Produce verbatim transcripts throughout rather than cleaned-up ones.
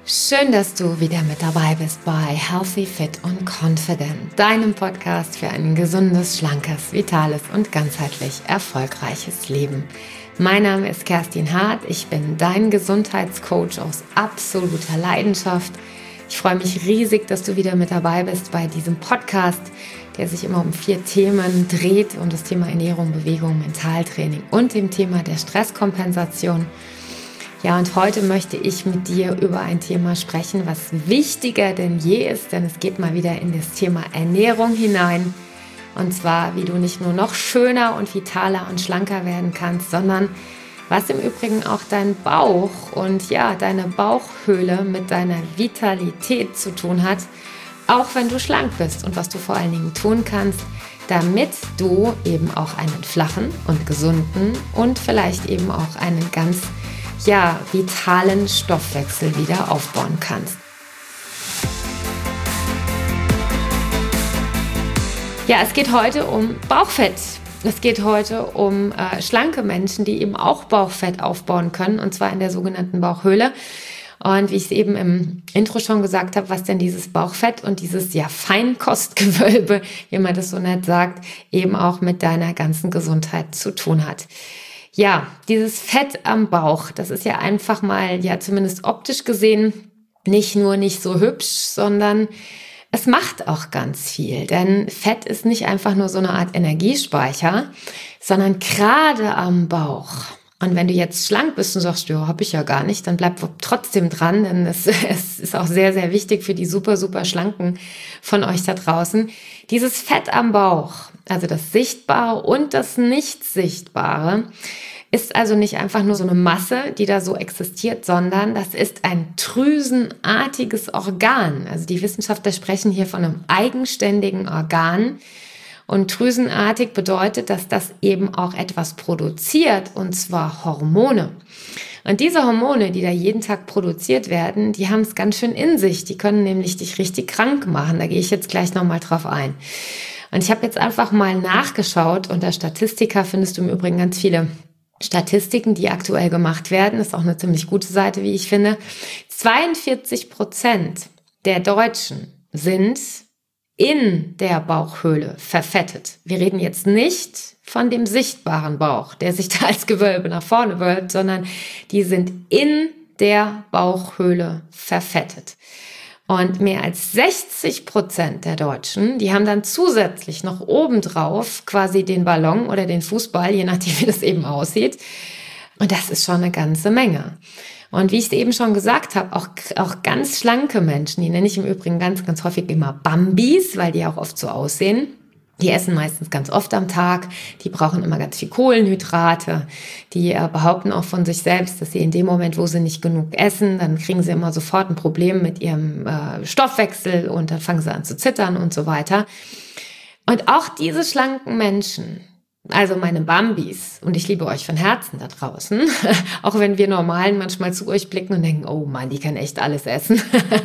Schön, dass du wieder mit dabei bist bei Healthy, Fit und Confident, deinem Podcast für ein gesundes, schlankes, vitales und ganzheitlich erfolgreiches Leben. Mein Name ist Kerstin Hart, ich bin dein Gesundheitscoach aus absoluter Leidenschaft. Ich freue mich riesig, dass du wieder mit dabei bist bei diesem Podcast, der sich immer um vier Themen dreht, um das Thema Ernährung, Bewegung, Mentaltraining und dem Thema der Stresskompensation. Ja, und heute möchte ich mit dir über ein Thema sprechen, was wichtiger denn je ist, denn es geht mal wieder in das Thema Ernährung hinein. Und zwar, wie du nicht nur noch schöner und vitaler und schlanker werden kannst, sondern was im Übrigen auch dein Bauch und ja, deine Bauchhöhle mit deiner Vitalität zu tun hat, auch wenn du schlank bist und was du vor allen Dingen tun kannst, damit du eben auch einen flachen und gesunden und vielleicht eben auch einen ganz ja, vitalen Stoffwechsel wieder aufbauen kannst. Ja, es geht heute um Bauchfett. Es geht heute um äh, schlanke Menschen, die eben auch Bauchfett aufbauen können, und zwar in der sogenannten Bauchhöhle. Und wie ich es eben im Intro schon gesagt habe, was denn dieses Bauchfett und dieses ja Feinkostgewölbe, wie man das so nett sagt, eben auch mit deiner ganzen Gesundheit zu tun hat. Ja, dieses Fett am Bauch, das ist ja einfach mal, ja zumindest optisch gesehen, nicht nur nicht so hübsch, sondern es macht auch ganz viel. Denn Fett ist nicht einfach nur so eine Art Energiespeicher, sondern gerade am Bauch. Und wenn du jetzt schlank bist und sagst, ja, habe ich ja gar nicht, dann bleib trotzdem dran, denn es, es ist auch sehr, sehr wichtig für die super, super Schlanken von euch da draußen. Dieses Fett am Bauch, also das Sichtbare und das Nicht-Sichtbare, ist also nicht einfach nur so eine Masse, die da so existiert, sondern das ist ein drüsenartiges Organ. Also die Wissenschaftler sprechen hier von einem eigenständigen Organ. Und drüsenartig bedeutet, dass das eben auch etwas produziert, und zwar Hormone. Und diese Hormone, die da jeden Tag produziert werden, die haben es ganz schön in sich. Die können nämlich dich richtig krank machen. Da gehe ich jetzt gleich nochmal drauf ein. Und ich habe jetzt einfach mal nachgeschaut. Unter Statistika findest du im Übrigen ganz viele Statistiken, die aktuell gemacht werden. Das ist auch eine ziemlich gute Seite, wie ich finde. zweiundvierzig Prozent der Deutschen sind in der Bauchhöhle verfettet. Wir reden jetzt nicht von dem sichtbaren Bauch, der sich da als Gewölbe nach vorne wölbt, sondern die sind in der Bauchhöhle verfettet. Und mehr als sechzig Prozent der Deutschen, die haben dann zusätzlich noch obendrauf quasi den Ballon oder den Fußball, je nachdem wie das eben aussieht. Und das ist schon eine ganze Menge. Und wie ich es eben schon gesagt habe, auch, auch ganz schlanke Menschen, die nenne ich im Übrigen ganz, ganz häufig immer Bambis, weil die auch oft so aussehen. Die essen meistens ganz oft am Tag, die brauchen immer ganz viel Kohlenhydrate, die äh, behaupten auch von sich selbst, dass sie in dem Moment, wo sie nicht genug essen, dann kriegen sie immer sofort ein Problem mit ihrem äh, Stoffwechsel und dann fangen sie an zu zittern und so weiter. Und auch diese schlanken Menschen, also meine Bambis, und ich liebe euch von Herzen da draußen, auch wenn wir Normalen manchmal zu euch blicken und denken, oh Mann, die kann echt alles essen.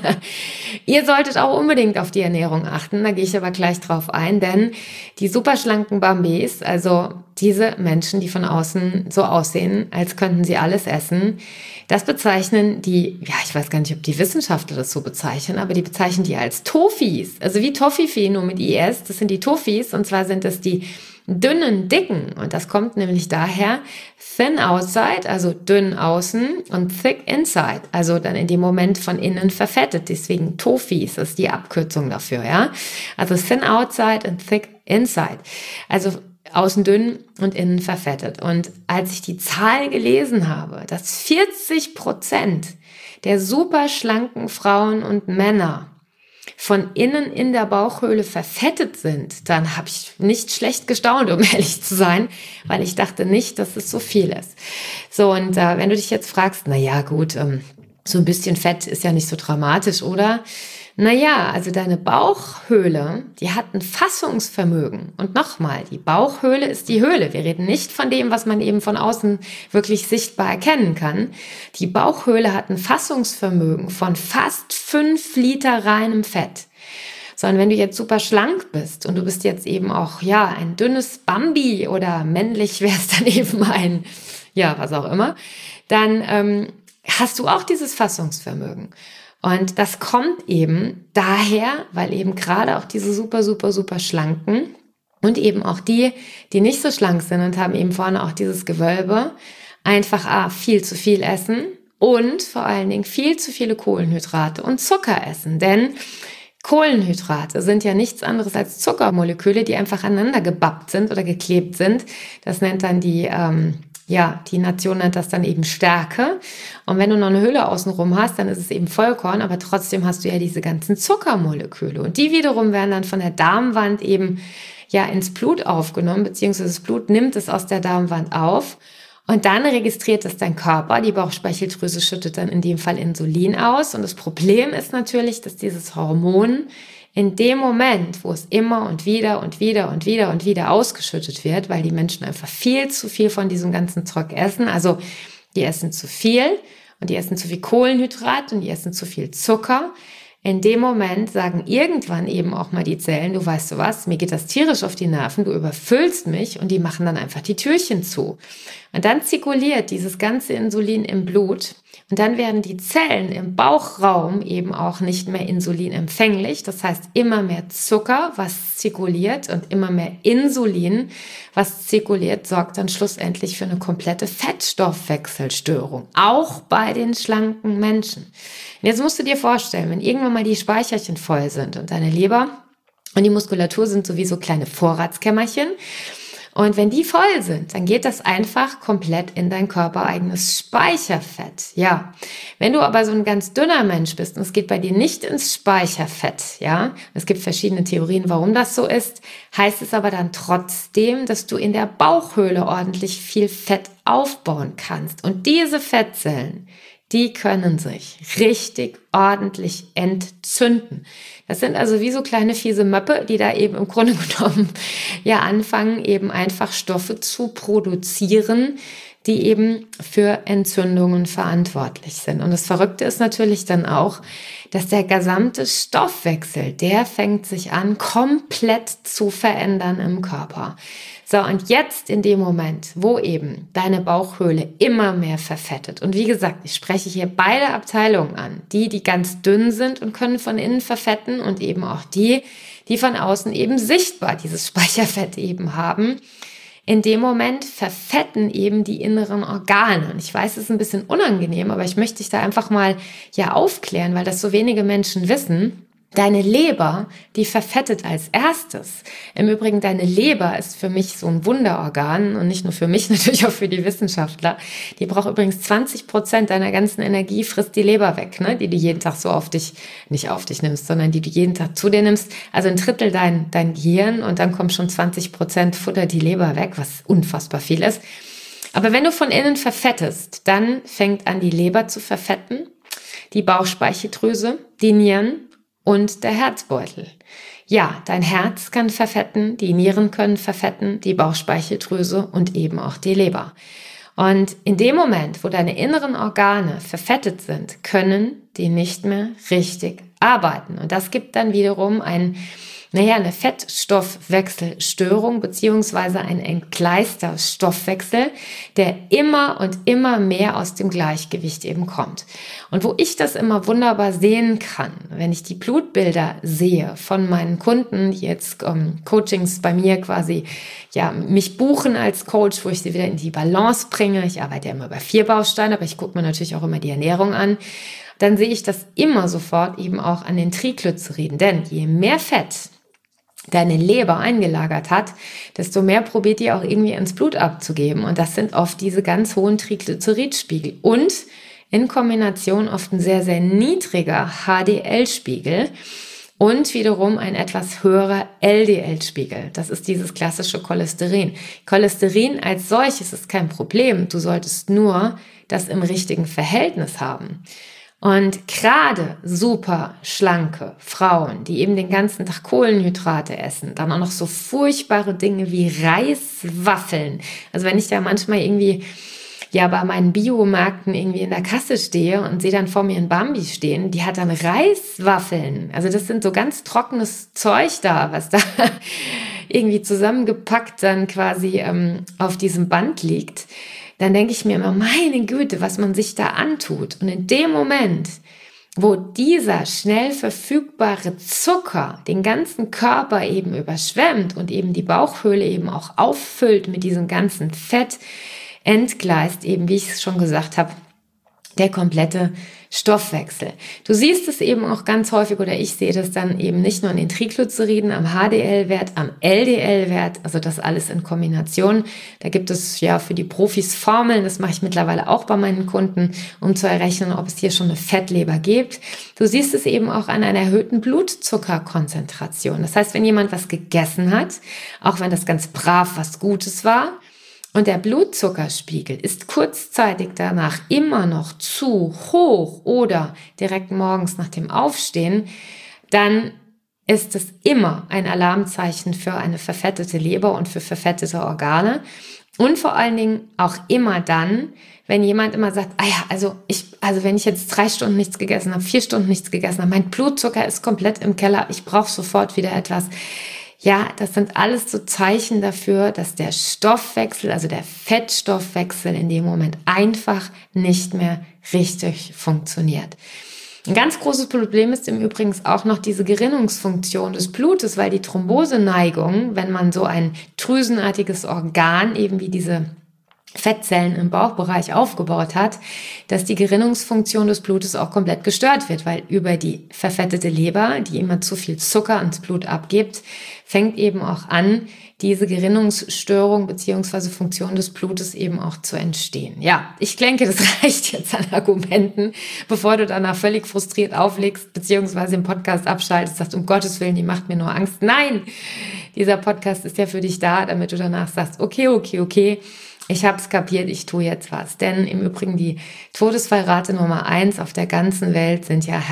Ihr solltet auch unbedingt auf die Ernährung achten, da gehe ich aber gleich drauf ein, denn die superschlanken Bambis, also diese Menschen, die von außen so aussehen, als könnten sie alles essen, das bezeichnen die, ja, ich weiß gar nicht, ob die Wissenschaftler das so bezeichnen, aber die bezeichnen die als Toffees, also wie Toffifee, nur mit I S, das sind die Toffees, und zwar sind das die dünnen, dicken, und das kommt nämlich daher, thin outside, also dünn außen, und thick inside, also dann in dem Moment von innen verfettet, deswegen Toffees ist die Abkürzung dafür, ja, also thin outside und thick inside, also außen dünn und innen verfettet. Und als ich die Zahl gelesen habe, dass vierzig Prozent der super schlanken Frauen und Männer von innen in der Bauchhöhle verfettet sind, dann habe ich nicht schlecht gestaunt, um ehrlich zu sein, weil ich dachte nicht, dass es so viel ist. So, und äh, wenn du dich jetzt fragst, na ja, gut, ähm, so ein bisschen Fett ist ja nicht so dramatisch, oder? Naja, also deine Bauchhöhle, die hat ein Fassungsvermögen. Und nochmal, die Bauchhöhle ist die Höhle. Wir reden nicht von dem, was man eben von außen wirklich sichtbar erkennen kann. Die Bauchhöhle hat ein Fassungsvermögen von fast fünf Liter reinem Fett. Sondern wenn du jetzt super schlank bist und du bist jetzt eben auch, ja, ein dünnes Bambi oder männlich wäre es dann eben ein, ja, was auch immer, dann ähm, hast du auch dieses Fassungsvermögen. Und das kommt eben daher, weil eben gerade auch diese super, super, super schlanken und eben auch die, die nicht so schlank sind und haben eben vorne auch dieses Gewölbe, einfach A, viel zu viel essen und vor allen Dingen viel zu viele Kohlenhydrate und Zucker essen. Denn Kohlenhydrate sind ja nichts anderes als Zuckermoleküle, die einfach aneinander gebappt sind oder geklebt sind. Das nennt dann die, ähm, ja, die Nation nennt das dann eben Stärke. Und wenn du noch eine Hülle außenrum hast, dann ist es eben Vollkorn, aber trotzdem hast du ja diese ganzen Zuckermoleküle. Und die wiederum werden dann von der Darmwand eben ja ins Blut aufgenommen, beziehungsweise das Blut nimmt es aus der Darmwand auf. Und dann registriert es dein Körper, die Bauchspeicheldrüse schüttet dann in dem Fall Insulin aus. Und das Problem ist natürlich, dass dieses Hormon in dem Moment, wo es immer und wieder und wieder und wieder und wieder ausgeschüttet wird, weil die Menschen einfach viel zu viel von diesem ganzen Zeug essen, also die essen zu viel und die essen zu viel Kohlenhydrat und die essen zu viel Zucker. In dem Moment sagen irgendwann eben auch mal die Zellen, du weißt du was, mir geht das tierisch auf die Nerven, du überfüllst mich, und die machen dann einfach die Türchen zu. Und dann zirkuliert dieses ganze Insulin im Blut und dann werden die Zellen im Bauchraum eben auch nicht mehr insulinempfänglich. Das heißt, immer mehr Zucker, was zirkuliert, und immer mehr Insulin, was zirkuliert, sorgt dann schlussendlich für eine komplette Fettstoffwechselstörung, auch bei den schlanken Menschen. Und jetzt musst du dir vorstellen, wenn irgendwann mal die Speicherchen voll sind und deine Leber und die Muskulatur sind sowieso kleine Vorratskämmerchen, und wenn die voll sind, dann geht das einfach komplett in dein körpereigenes Speicherfett. Ja, wenn du aber so ein ganz dünner Mensch bist und es geht bei dir nicht ins Speicherfett, ja, es gibt verschiedene Theorien, warum das so ist, heißt es aber dann trotzdem, dass du in der Bauchhöhle ordentlich viel Fett aufbauen kannst. Und diese Fettzellen, die können sich richtig ordentlich entzünden. Das sind also wie so kleine fiese Möppe, die da eben im Grunde genommen ja anfangen, eben einfach Stoffe zu produzieren, die eben für Entzündungen verantwortlich sind. Und das Verrückte ist natürlich dann auch, dass der gesamte Stoffwechsel, der fängt sich an, komplett zu verändern im Körper. So, und jetzt in dem Moment, wo eben deine Bauchhöhle immer mehr verfettet, und wie gesagt, ich spreche hier beide Abteilungen an, die, die ganz dünn sind und können von innen verfetten, und eben auch die, die von außen eben sichtbar dieses Speicherfett eben haben. In dem Moment verfetten eben die inneren Organe. Und ich weiß, es ist ein bisschen unangenehm, aber ich möchte dich da einfach mal ja aufklären, weil das so wenige Menschen wissen. Deine Leber, die verfettet als erstes. Im Übrigen, deine Leber ist für mich so ein Wunderorgan, und nicht nur für mich, natürlich auch für die Wissenschaftler. Die braucht übrigens zwanzig Prozent deiner ganzen Energie, frisst die Leber weg, ne? Die du jeden Tag so auf dich, nicht auf dich nimmst, sondern die du jeden Tag zu dir nimmst. Also ein Drittel dein, dein Gehirn, und dann kommt schon zwanzig Prozent Futter die Leber weg, was unfassbar viel ist. Aber wenn du von innen verfettest, dann fängt an, die Leber zu verfetten, die Bauchspeicheldrüse, die Nieren und der Herzbeutel. Ja, dein Herz kann verfetten, die Nieren können verfetten, die Bauchspeicheldrüse und eben auch die Leber. Und in dem Moment, wo deine inneren Organe verfettet sind, können die nicht mehr richtig arbeiten. Und das gibt dann wiederum ein Naja, eine Fettstoffwechselstörung beziehungsweise ein entgleister Stoffwechsel, der immer und immer mehr aus dem Gleichgewicht eben kommt. Und wo ich das immer wunderbar sehen kann, wenn ich die Blutbilder sehe von meinen Kunden, die jetzt ähm, Coachings bei mir quasi ja mich buchen als Coach, wo ich sie wieder in die Balance bringe. Ich arbeite ja immer bei vier Bausteinen, aber ich gucke mir natürlich auch immer die Ernährung an. Dann sehe ich das immer sofort eben auch an den Triglyceriden. Denn je mehr Fett deine Leber eingelagert hat, desto mehr probiert die auch irgendwie ins Blut abzugeben. Und das sind oft diese ganz hohen Triglyceridspiegel. Und in Kombination oft ein sehr, sehr niedriger H D L-Spiegel und wiederum ein etwas höherer L D L-Spiegel. Das ist dieses klassische Cholesterin. Cholesterin als solches ist kein Problem. Du solltest nur das im richtigen Verhältnis haben. Und gerade super schlanke Frauen, die eben den ganzen Tag Kohlenhydrate essen, dann auch noch so furchtbare Dinge wie Reiswaffeln. Also wenn ich da manchmal irgendwie ja bei meinen Biomärkten irgendwie in der Kasse stehe und sehe dann vor mir einen Bambi stehen, die hat dann Reiswaffeln. Also das sind so ganz trockenes Zeug da, was da irgendwie zusammengepackt dann quasi ähm, auf diesem Band liegt. Dann denke ich mir immer, meine Güte, was man sich da antut. Und in dem Moment, wo dieser schnell verfügbare Zucker den ganzen Körper eben überschwemmt und eben die Bauchhöhle eben auch auffüllt mit diesem ganzen Fett, entgleist eben, wie ich es schon gesagt habe, der komplette Stoffwechsel. Du siehst es eben auch ganz häufig, oder ich sehe das dann eben nicht nur an den Triglyceriden, am H D L-Wert, am L D L-Wert, also das alles in Kombination. Da gibt es ja für die Profis Formeln, das mache ich mittlerweile auch bei meinen Kunden, um zu errechnen, ob es hier schon eine Fettleber gibt. Du siehst es eben auch an einer erhöhten Blutzuckerkonzentration. Das heißt, wenn jemand was gegessen hat, auch wenn das ganz brav was Gutes war, und der Blutzuckerspiegel ist kurzzeitig danach immer noch zu hoch oder direkt morgens nach dem Aufstehen, dann ist es immer ein Alarmzeichen für eine verfettete Leber und für verfettete Organe. Und vor allen Dingen auch immer dann, wenn jemand immer sagt, ah ja, also ich, also wenn ich jetzt drei Stunden nichts gegessen habe, vier Stunden nichts gegessen habe, mein Blutzucker ist komplett im Keller, ich brauche sofort wieder etwas. Ja, das sind alles so Zeichen dafür, dass der Stoffwechsel, also der Fettstoffwechsel in dem Moment einfach nicht mehr richtig funktioniert. Ein ganz großes Problem ist im Übrigen auch noch diese Gerinnungsfunktion des Blutes, weil die Thromboseneigung, wenn man so ein drüsenartiges Organ eben wie diese Fettzellen im Bauchbereich aufgebaut hat, dass die Gerinnungsfunktion des Blutes auch komplett gestört wird, weil über die verfettete Leber, die immer zu viel Zucker ans Blut abgibt, fängt eben auch an, diese Gerinnungsstörung beziehungsweise Funktion des Blutes eben auch zu entstehen. Ja, ich denke, das reicht jetzt an Argumenten, bevor du danach völlig frustriert auflegst, beziehungsweise den Podcast abschaltest, sagst, um Gottes Willen, die macht mir nur Angst. Nein, dieser Podcast ist ja für dich da, damit du danach sagst, okay, okay, okay, ich habe es kapiert, ich tue jetzt was. Denn im Übrigen die Todesfallrate Nummer eins auf der ganzen Welt sind ja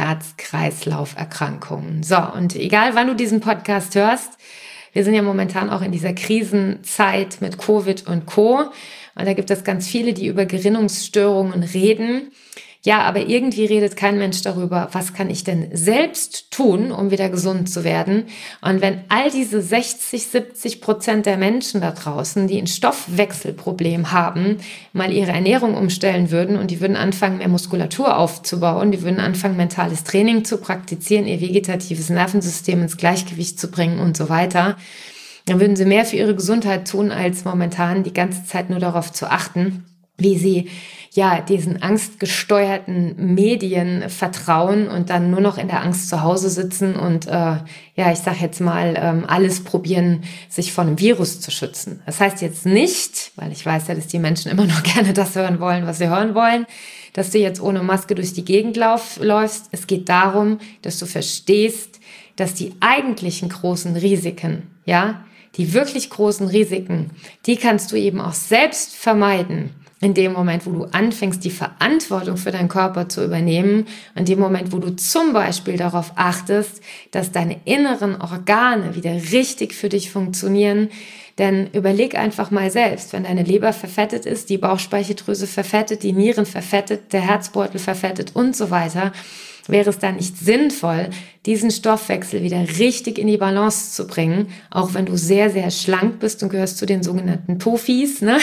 Herz-Kreislauf-Erkrankungen. So, und egal wann du diesen Podcast hörst, wir sind ja momentan auch in dieser Krisenzeit mit Covid und Co. Und da gibt es ganz viele, die über Gerinnungsstörungen reden. Ja, aber irgendwie redet kein Mensch darüber, was kann ich denn selbst tun, um wieder gesund zu werden. Und wenn all diese sechzig, siebzig Prozent der Menschen da draußen, die ein Stoffwechselproblem haben, mal ihre Ernährung umstellen würden und die würden anfangen, mehr Muskulatur aufzubauen, die würden anfangen, mentales Training zu praktizieren, ihr vegetatives Nervensystem ins Gleichgewicht zu bringen und so weiter, dann würden sie mehr für ihre Gesundheit tun, als momentan die ganze Zeit nur darauf zu achten, wie sie ja diesen angstgesteuerten Medien vertrauen und dann nur noch in der Angst zu Hause sitzen und äh, ja, ich sag jetzt mal, ähm, alles probieren, sich vor einem Virus zu schützen. Das heißt jetzt nicht, weil ich weiß ja, dass die Menschen immer noch gerne das hören wollen, was sie hören wollen, dass du jetzt ohne Maske durch die Gegend lauf, läufst. Es geht darum, dass du verstehst, dass die eigentlichen großen Risiken, ja, die wirklich großen Risiken, die kannst du eben auch selbst vermeiden. In dem Moment, wo du anfängst, die Verantwortung für deinen Körper zu übernehmen, in dem Moment, wo du zum Beispiel darauf achtest, dass deine inneren Organe wieder richtig für dich funktionieren, denn überleg einfach mal selbst, wenn deine Leber verfettet ist, die Bauchspeicheldrüse verfettet, die Nieren verfettet, der Herzbeutel verfettet und so weiter, wäre es dann nicht sinnvoll, diesen Stoffwechsel wieder richtig in die Balance zu bringen, auch wenn du sehr, sehr schlank bist und gehörst zu den sogenannten Tofis, ne?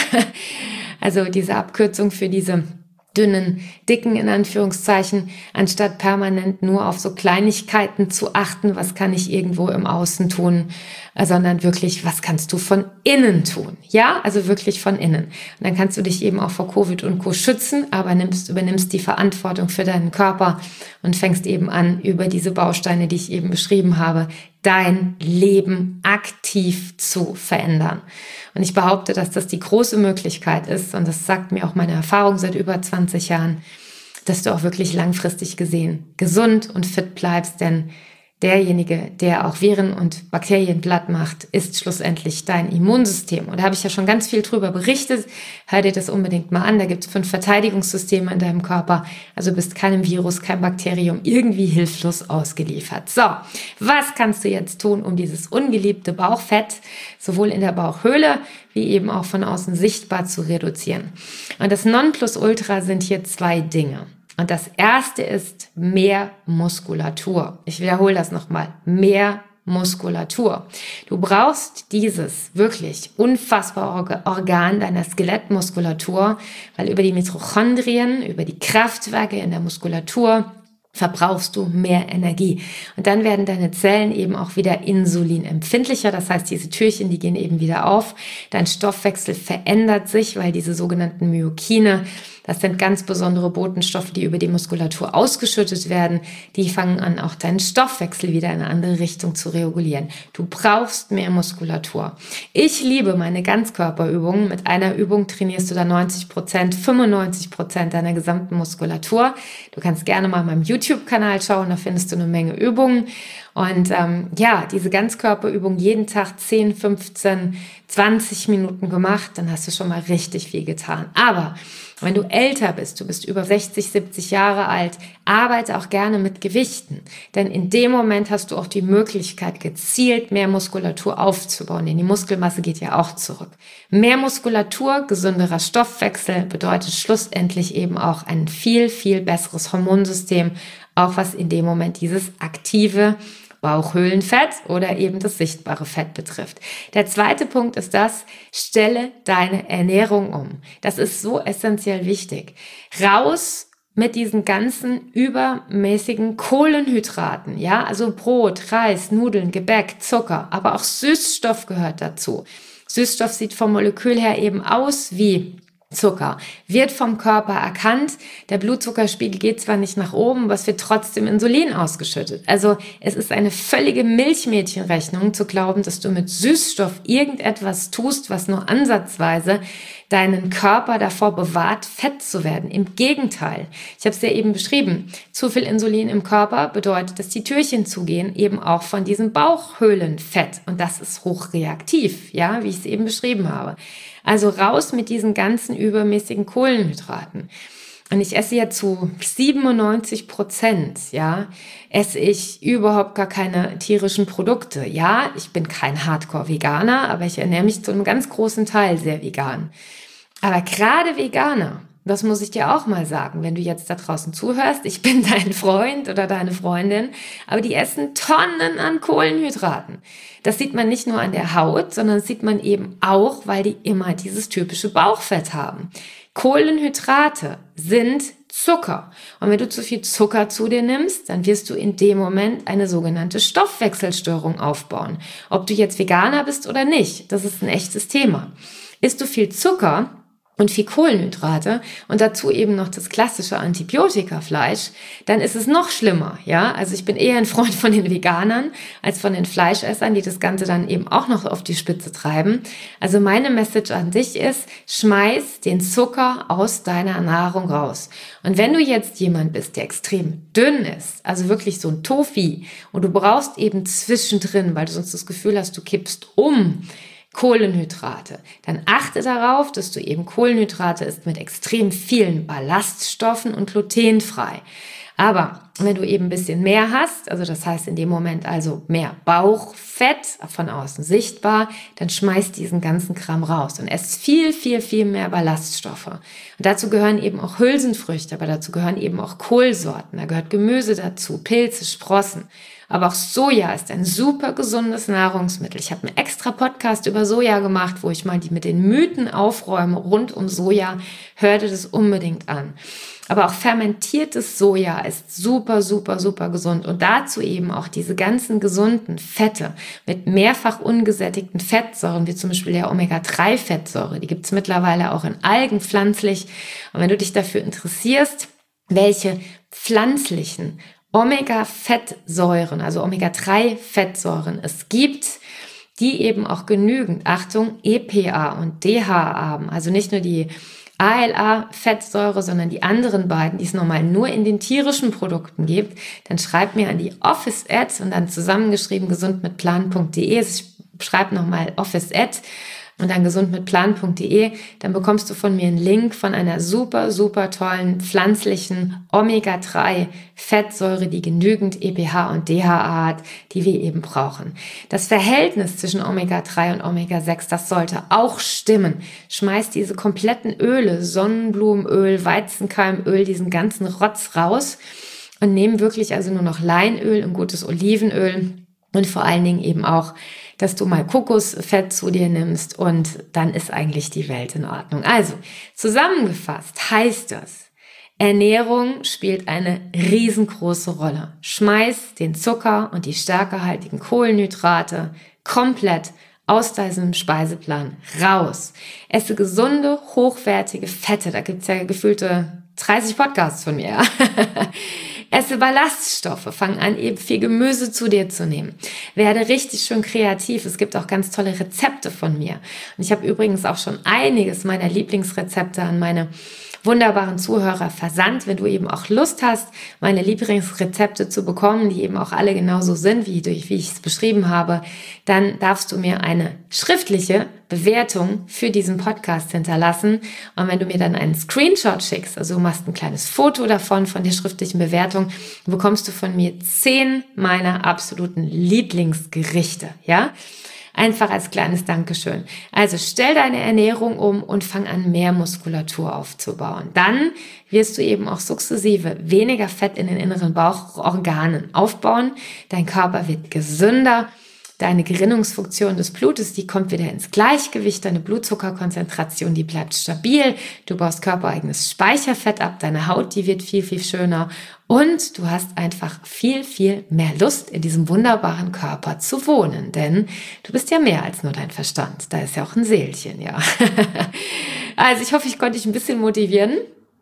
Also diese Abkürzung für diese dünnen, dicken in Anführungszeichen, anstatt permanent nur auf so Kleinigkeiten zu achten, was kann ich irgendwo im Außen tun, sondern wirklich, was kannst du von innen tun? Ja, also wirklich von innen. Und dann kannst du dich eben auch vor Covid und Co. schützen, aber nimmst, übernimmst die Verantwortung für deinen Körper und fängst eben an, über diese Bausteine, die ich eben beschrieben habe, dein Leben aktiv zu verändern. Und ich behaupte, dass das die große Möglichkeit ist, und das sagt mir auch meine Erfahrung seit über zwanzig Jahren, dass du auch wirklich langfristig gesehen gesund und fit bleibst, denn derjenige, der auch Viren und Bakterien platt macht, ist schlussendlich dein Immunsystem. Und da habe ich ja schon ganz viel drüber berichtet. Hör dir das unbedingt mal an. Da gibt es fünf Verteidigungssysteme in deinem Körper. Also bist keinem Virus, kein Bakterium irgendwie hilflos ausgeliefert. So, was kannst du jetzt tun, um dieses ungeliebte Bauchfett sowohl in der Bauchhöhle wie eben auch von außen sichtbar zu reduzieren? Und das Nonplusultra sind hier zwei Dinge. Und das erste ist mehr Muskulatur. Ich wiederhole das nochmal. Mehr Muskulatur. Du brauchst dieses wirklich unfassbare Organ deiner Skelettmuskulatur, weil über die Mitochondrien, über die Kraftwerke in der Muskulatur verbrauchst du mehr Energie. Und dann werden deine Zellen eben auch wieder insulinempfindlicher. Das heißt, diese Türchen, die gehen eben wieder auf. Dein Stoffwechsel verändert sich, weil diese sogenannten Myokine, das sind ganz besondere Botenstoffe, die über die Muskulatur ausgeschüttet werden. Die fangen an, auch deinen Stoffwechsel wieder in eine andere Richtung zu regulieren. Du brauchst mehr Muskulatur. Ich liebe meine Ganzkörperübungen. Mit einer Übung trainierst du da neunzig Prozent, fünfundneunzig Prozent deiner gesamten Muskulatur. Du kannst gerne mal meinem YouTube-Kanal schauen, da findest du eine Menge Übungen. Und ähm, ja, diese Ganzkörperübung jeden Tag zehn, fünfzehn, zwanzig Minuten gemacht, dann hast du schon mal richtig viel getan. Aber wenn du älter bist, du bist über sechzig, siebzig Jahre alt, arbeite auch gerne mit Gewichten. Denn in dem Moment hast du auch die Möglichkeit, gezielt mehr Muskulatur aufzubauen. Denn die Muskelmasse geht ja auch zurück. Mehr Muskulatur, gesünderer Stoffwechsel bedeutet schlussendlich eben auch ein viel, viel besseres Hormonsystem, auch was in dem Moment dieses aktive Bauchhöhlenfett oder eben das sichtbare Fett betrifft. Der zweite Punkt ist das, stelle deine Ernährung um. Das ist so essentiell wichtig. Raus mit diesen ganzen übermäßigen Kohlenhydraten, ja, also Brot, Reis, Nudeln, Gebäck, Zucker, aber auch Süßstoff gehört dazu. Süßstoff sieht vom Molekül her eben aus wie Zucker, wird vom Körper erkannt. Der Blutzuckerspiegel geht zwar nicht nach oben, aber es wird trotzdem Insulin ausgeschüttet. Also es ist eine völlige Milchmädchenrechnung zu glauben, dass du mit Süßstoff irgendetwas tust, was nur ansatzweise deinen Körper davor bewahrt, fett zu werden. Im Gegenteil. Ich habe es ja eben beschrieben. Zu viel Insulin im Körper bedeutet, dass die Türchen zugehen, eben auch von diesem Bauchhöhlenfett. Und das ist hochreaktiv, ja, wie ich es eben beschrieben habe. Also raus mit diesen ganzen übermäßigen Kohlenhydraten. Und ich esse ja zu siebenundneunzig Prozent, ja, esse ich überhaupt gar keine tierischen Produkte. Ja, ich bin kein Hardcore-Veganer, aber ich ernähre mich zu einem ganz großen Teil sehr vegan. Aber gerade Veganer, das muss ich dir auch mal sagen, wenn du jetzt da draußen zuhörst, ich bin dein Freund oder deine Freundin, aber die essen Tonnen an Kohlenhydraten. Das sieht man nicht nur an der Haut, sondern das sieht man eben auch, weil die immer dieses typische Bauchfett haben. Kohlenhydrate sind Zucker. Und wenn du zu viel Zucker zu dir nimmst, dann wirst du in dem Moment eine sogenannte Stoffwechselstörung aufbauen. Ob du jetzt Veganer bist oder nicht, das ist ein echtes Thema. Isst du viel Zucker und viel Kohlenhydrate und dazu eben noch das klassische Antibiotikafleisch, dann ist es noch schlimmer, ja. Also ich bin eher ein Freund von den Veganern als von den Fleischessern, die das Ganze dann eben auch noch auf die Spitze treiben. Also meine Message an dich ist, schmeiß den Zucker aus deiner Nahrung raus. Und wenn du jetzt jemand bist, der extrem dünn ist, also wirklich so ein Tofi, und du brauchst eben zwischendrin, weil du sonst das Gefühl hast, du kippst um, Kohlenhydrate, dann achte darauf, dass du eben Kohlenhydrate isst mit extrem vielen Ballaststoffen und glutenfrei. Aber wenn du eben ein bisschen mehr hast, also das heißt in dem Moment also mehr Bauchfett von außen sichtbar, dann schmeiß diesen ganzen Kram raus und ess viel, viel, viel mehr Ballaststoffe. Und dazu gehören eben auch Hülsenfrüchte, aber dazu gehören eben auch Kohlsorten, da gehört Gemüse dazu, Pilze, Sprossen. Aber auch Soja ist ein super gesundes Nahrungsmittel. Ich habe einen extra Podcast über Soja gemacht, wo ich mal die mit den Mythen aufräume rund um Soja. Hör dir das unbedingt an. Aber auch fermentiertes Soja ist super, super, super gesund. Und dazu eben auch diese ganzen gesunden Fette mit mehrfach ungesättigten Fettsäuren, wie zum Beispiel der Omega drei Fettsäure. Die gibt es mittlerweile auch in Algen pflanzlich. Und wenn du dich dafür interessierst, welche pflanzlichen Omega-Fettsäuren, also Omega drei Fettsäuren es gibt, die eben auch genügend, Achtung, E P A und D H A haben. Also nicht nur die A L A-Fettsäure, sondern die anderen beiden, die es normal nur in den tierischen Produkten gibt, dann schreib mir an die Office-Ad und dann zusammengeschrieben gesund mit plan punkt de. Also ich schreibe nochmal Office-Ad und dann gesund mit plan punkt de, dann bekommst du von mir einen Link von einer super, super tollen pflanzlichen Omega drei Fettsäure, die genügend E P A und D H A hat, die wir eben brauchen. Das Verhältnis zwischen Omega drei und Omega sechs, das sollte auch stimmen. Schmeiß diese kompletten Öle, Sonnenblumenöl, Weizenkeimöl, diesen ganzen Rotz raus und nehm wirklich also nur noch Leinöl und gutes Olivenöl und vor allen Dingen eben auch, dass du mal Kokosfett zu dir nimmst und dann ist eigentlich die Welt in Ordnung. Also, zusammengefasst heißt das, Ernährung spielt eine riesengroße Rolle. Schmeiß den Zucker und die stärkehaltigen Kohlenhydrate komplett aus diesem Speiseplan raus. Esse gesunde, hochwertige Fette. Da gibt's ja gefühlte dreißig Podcasts von mir. Esse Ballaststoffe, fang an, eben viel Gemüse zu dir zu nehmen. Werde richtig schön kreativ. Es gibt auch ganz tolle Rezepte von mir. Und ich habe übrigens auch schon einiges meiner Lieblingsrezepte an meine wunderbaren Zuhörer versandt. Wenn du eben auch Lust hast, meine Lieblingsrezepte zu bekommen, die eben auch alle genauso sind, wie, wie ich es beschrieben habe, dann darfst du mir eine schriftliche Bewertung für diesen Podcast hinterlassen. Und wenn du mir dann einen Screenshot schickst, also du machst ein kleines Foto davon, von der schriftlichen Bewertung, bekommst du von mir zehn meiner absoluten Lieblingsgerichte, ja? Einfach als kleines Dankeschön. Also stell deine Ernährung um und fang an, mehr Muskulatur aufzubauen. Dann wirst du eben auch sukzessive weniger Fett in den inneren Bauchorganen aufbauen. Dein Körper wird gesünder. Deine Gerinnungsfunktion des Blutes, die kommt wieder ins Gleichgewicht. Deine Blutzuckerkonzentration, die bleibt stabil. Du baust körpereigenes Speicherfett ab. Deine Haut, die wird viel, viel schöner. Und du hast einfach viel, viel mehr Lust, in diesem wunderbaren Körper zu wohnen. Denn du bist ja mehr als nur dein Verstand. Da ist ja auch ein Seelchen, ja. Also ich hoffe, ich konnte dich ein bisschen motivieren,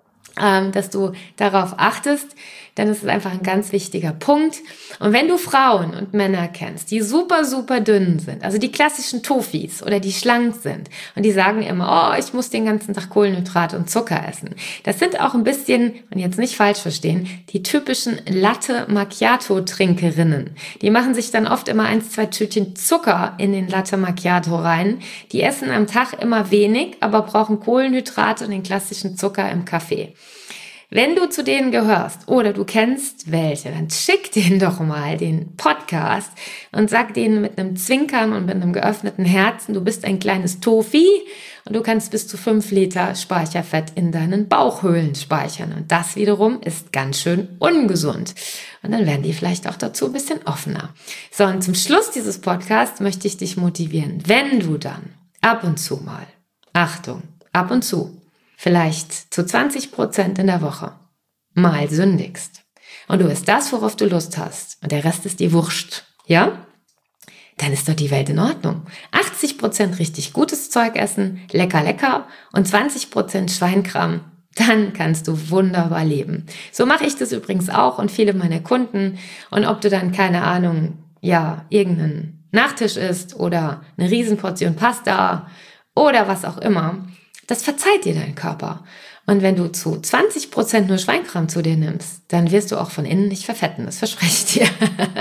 dass du darauf achtest, denn es ist einfach ein ganz wichtiger Punkt. Und wenn du Frauen und Männer kennst, die super, super dünn sind, also die klassischen Tofis oder die schlank sind und die sagen immer, oh, ich muss den ganzen Tag Kohlenhydrate und Zucker essen. Das sind auch ein bisschen, und jetzt nicht falsch verstehen, die typischen Latte Macchiato Trinkerinnen. Die machen sich dann oft immer eins, zwei Tütchen Zucker in den Latte Macchiato rein. Die essen am Tag immer wenig, aber brauchen Kohlenhydrate und den klassischen Zucker im Kaffee. Wenn du zu denen gehörst oder du kennst welche, dann schick denen doch mal den Podcast und sag denen mit einem Zwinkern und mit einem geöffneten Herzen, du bist ein kleines Tofi und du kannst bis zu fünf Liter Speicherfett in deinen Bauchhöhlen speichern. Und das wiederum ist ganz schön ungesund. Und dann werden die vielleicht auch dazu ein bisschen offener. So, und zum Schluss dieses Podcasts möchte ich dich motivieren, wenn du dann ab und zu mal, Achtung, ab und zu, vielleicht zu zwanzig Prozent in der Woche mal sündigst und du isst das, worauf du Lust hast und der Rest ist dir wurscht, ja? Dann ist doch die Welt in Ordnung. achtzig Prozent richtig gutes Zeug essen, lecker, lecker und zwanzig Prozent Schweinkram, dann kannst du wunderbar leben. So mache ich das übrigens auch und viele meiner Kunden. Und ob du dann, keine Ahnung, ja, irgendeinen Nachtisch isst oder eine Riesenportion Pasta oder was auch immer, das verzeiht dir dein Körper. Und wenn du zu zwanzig Prozent nur Schweinkram zu dir nimmst, dann wirst du auch von innen nicht verfetten. Das verspreche ich dir.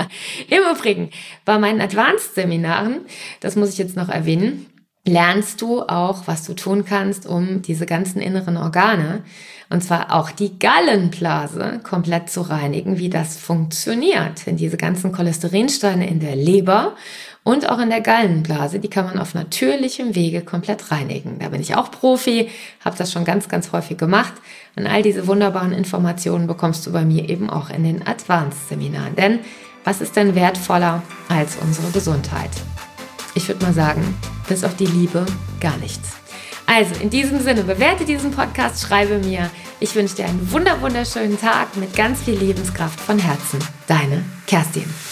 Im Übrigen, bei meinen Advanced-Seminaren, das muss ich jetzt noch erwähnen, lernst du auch, was du tun kannst, um diese ganzen inneren Organe, und zwar auch die Gallenblase, komplett zu reinigen, wie das funktioniert. Denn diese ganzen Cholesterinsteine in der Leber und auch in der Gallenblase, die kann man auf natürlichem Wege komplett reinigen. Da bin ich auch Profi, habe das schon ganz, ganz häufig gemacht. Und all diese wunderbaren Informationen bekommst du bei mir eben auch in den Advanced-Seminaren. Denn was ist denn wertvoller als unsere Gesundheit? Ich würde mal sagen, bis auf die Liebe gar nichts. Also in diesem Sinne, bewerte diesen Podcast, schreibe mir. Ich wünsche dir einen wunder wunderschönen Tag mit ganz viel Lebenskraft von Herzen. Deine Kerstin.